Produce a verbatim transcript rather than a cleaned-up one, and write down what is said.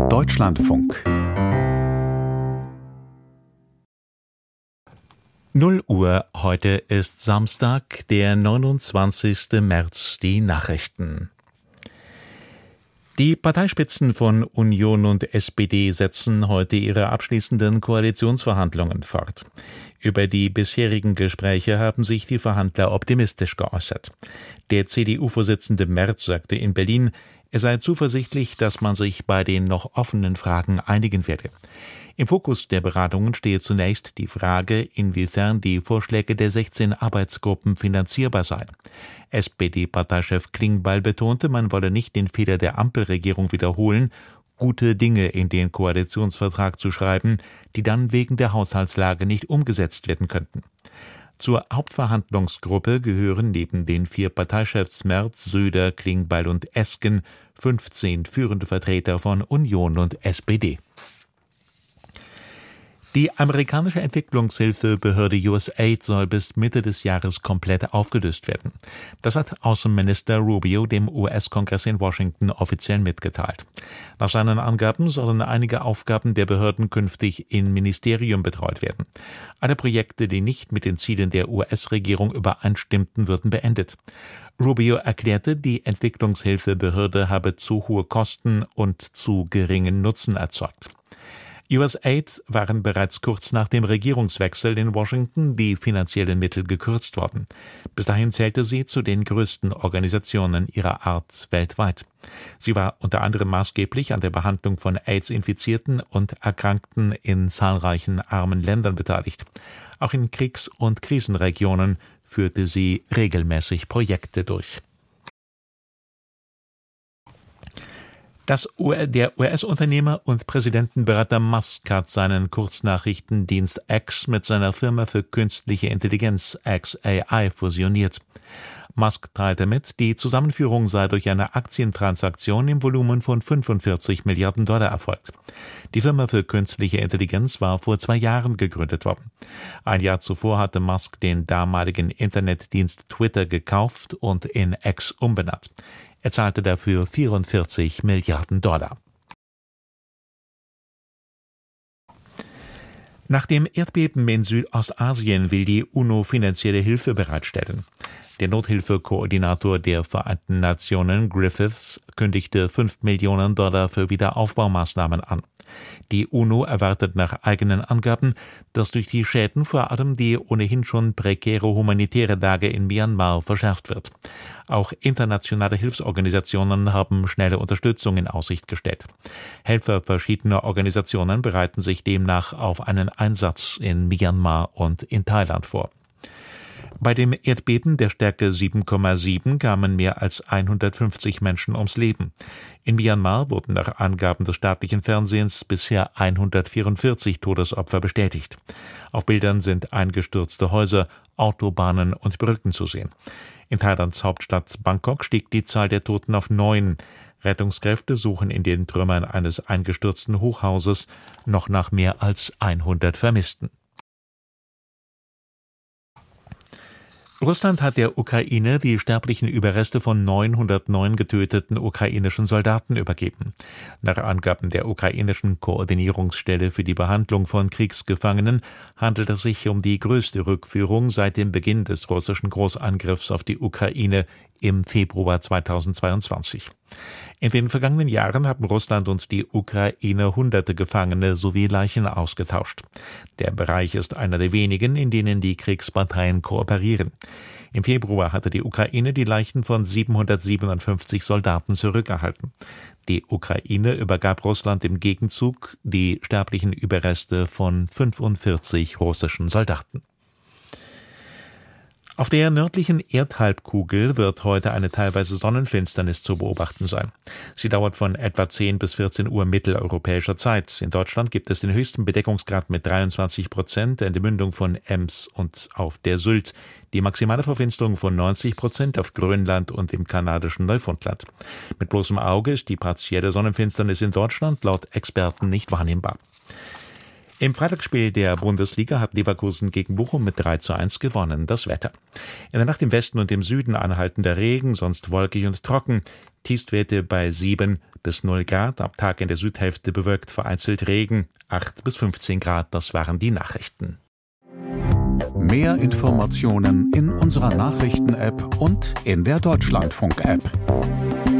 Deutschlandfunk. null Uhr, heute ist Samstag, der neunundzwanzigsten März, die Nachrichten. Die Parteispitzen von Union und S P D setzen heute ihre abschließenden Koalitionsverhandlungen fort. Über die bisherigen Gespräche haben sich die Verhandler optimistisch geäußert. Der C D U-Vorsitzende Merz sagte in Berlin, er sei zuversichtlich, dass man sich bei den noch offenen Fragen einigen werde. Im Fokus der Beratungen stehe zunächst die Frage, inwiefern die Vorschläge der sechzehn Arbeitsgruppen finanzierbar seien. S P D-Parteichef Klingbeil betonte, man wolle nicht den Fehler der Ampelregierung wiederholen, gute Dinge in den Koalitionsvertrag zu schreiben, die dann wegen der Haushaltslage nicht umgesetzt werden könnten. Zur Hauptverhandlungsgruppe gehören neben den vier Parteichefs Merz, Söder, Klingbeil und Esken fünfzehn führende Vertreter von Union und S P D. Die amerikanische Entwicklungshilfebehörde U S A I D soll bis Mitte des Jahres komplett aufgelöst werden. Das hat Außenminister Rubio dem U S-Kongress in Washington offiziell mitgeteilt. Nach seinen Angaben sollen einige Aufgaben der Behörden künftig im Ministerium betreut werden. Alle Projekte, die nicht mit den Zielen der U S-Regierung übereinstimmten, würden beendet. Rubio erklärte, die Entwicklungshilfebehörde habe zu hohe Kosten und zu geringen Nutzen erzeugt. U S A I D waren bereits kurz nach dem Regierungswechsel in Washington die finanziellen Mittel gekürzt worden. Bis dahin zählte sie zu den größten Organisationen ihrer Art weltweit. Sie war unter anderem maßgeblich an der Behandlung von AIDS-Infizierten und Erkrankten in zahlreichen armen Ländern beteiligt. Auch in Kriegs- und Krisenregionen führte sie regelmäßig Projekte durch. Das U- der U S-Unternehmer und Präsidentenberater Musk hat seinen Kurznachrichtendienst X mit seiner Firma für künstliche Intelligenz X A I fusioniert. Musk teilte mit, die Zusammenführung sei durch eine Aktientransaktion im Volumen von fünfundvierzig Milliarden Dollar erfolgt. Die Firma für künstliche Intelligenz war vor zwei Jahren gegründet worden. Ein Jahr zuvor hatte Musk den damaligen Internetdienst Twitter gekauft und in X umbenannt. Er zahlte dafür vierundvierzig Milliarden Dollar. Nach dem Erdbeben in Südostasien will die UNO finanzielle Hilfe bereitstellen. Der Nothilfekoordinator der Vereinten Nationen, Griffiths, kündigte fünf Millionen Dollar für Wiederaufbaumaßnahmen an. Die UNO erwartet nach eigenen Angaben, dass durch die Schäden vor allem die ohnehin schon prekäre humanitäre Lage in Myanmar verschärft wird. Auch internationale Hilfsorganisationen haben schnelle Unterstützung in Aussicht gestellt. Helfer verschiedener Organisationen bereiten sich demnach auf einen Einsatz in Myanmar und in Thailand vor. Bei dem Erdbeben der Stärke sieben Komma sieben kamen mehr als hundertfünfzig Menschen ums Leben. In Myanmar wurden nach Angaben des staatlichen Fernsehens bisher hundertvierundvierzig Todesopfer bestätigt. Auf Bildern sind eingestürzte Häuser, Autobahnen und Brücken zu sehen. In Thailands Hauptstadt Bangkok stieg die Zahl der Toten auf neun. Rettungskräfte suchen in den Trümmern eines eingestürzten Hochhauses noch nach mehr als hundert Vermissten. Russland hat der Ukraine die sterblichen Überreste von neunhundertneun getöteten ukrainischen Soldaten übergeben. Nach Angaben der ukrainischen Koordinierungsstelle für die Behandlung von Kriegsgefangenen handelt es sich um die größte Rückführung seit dem Beginn des russischen Großangriffs auf die Ukraine im Februar zweitausendzweiundzwanzig. In den vergangenen Jahren haben Russland und die Ukraine hunderte Gefangene sowie Leichen ausgetauscht. Der Bereich ist einer der wenigen, in denen die Kriegsparteien kooperieren. Im Februar hatte die Ukraine die Leichen von siebenhundertsiebenundfünfzig Soldaten zurückerhalten. Die Ukraine übergab Russland im Gegenzug die sterblichen Überreste von fünfundvierzig russischen Soldaten. Auf der nördlichen Erdhalbkugel wird heute eine teilweise Sonnenfinsternis zu beobachten sein. Sie dauert von etwa zehn bis vierzehn Uhr mitteleuropäischer Zeit. In Deutschland gibt es den höchsten Bedeckungsgrad mit dreiundzwanzig Prozent in der Mündung von Ems und auf der Sylt. Die maximale Verfinsterung von neunzig Prozent auf Grönland und im kanadischen Neufundland. Mit bloßem Auge ist die partielle Sonnenfinsternis in Deutschland laut Experten nicht wahrnehmbar. Im Freitagsspiel der Bundesliga hat Leverkusen gegen Bochum mit drei zu eins gewonnen. Das Wetter. In der Nacht im Westen und im Süden anhaltender Regen, sonst wolkig und trocken. Tiefstwerte bei sieben bis null Grad, am Tag in der Südhälfte bewölkt vereinzelt Regen, acht bis fünfzehn Grad, das waren die Nachrichten. Mehr Informationen in unserer Nachrichten-App und in der Deutschlandfunk-App.